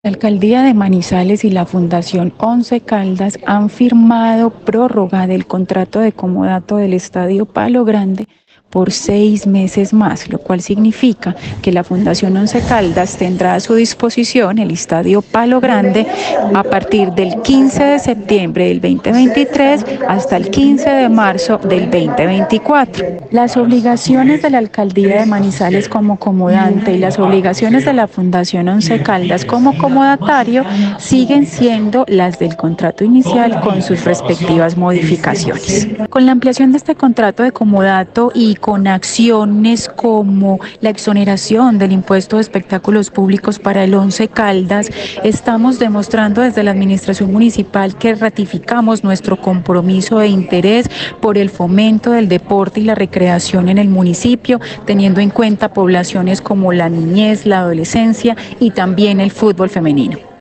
La Alcaldía de Manizales y la Fundación Once Caldas han firmado prórroga del contrato de comodato del Estadio Palo Grande por 6 meses más, lo cual significa que la Fundación Once Caldas tendrá a su disposición el Estadio Palo Grande a partir del 15 de septiembre del 2023 hasta el 15 de marzo del 2024. Las obligaciones de la Alcaldía de Manizales como comodante y las obligaciones de la Fundación Once Caldas como comodatario siguen siendo las del contrato inicial con sus respectivas modificaciones. Con la ampliación de este contrato de comodato y con acciones como la exoneración del impuesto de espectáculos públicos para el Once Caldas, estamos demostrando desde la administración municipal que ratificamos nuestro compromiso e interés por el fomento del deporte y la recreación en el municipio, teniendo en cuenta poblaciones como la niñez, la adolescencia y también el fútbol femenino.